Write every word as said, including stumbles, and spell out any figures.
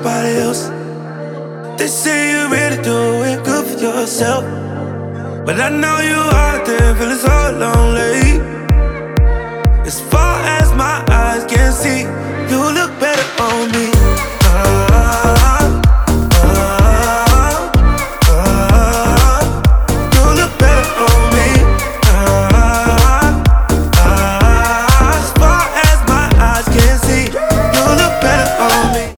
somebody else. They say you're ready to do it good for yourself, but I know you out there feeling so lonely. As far as my eyes can see, you look better on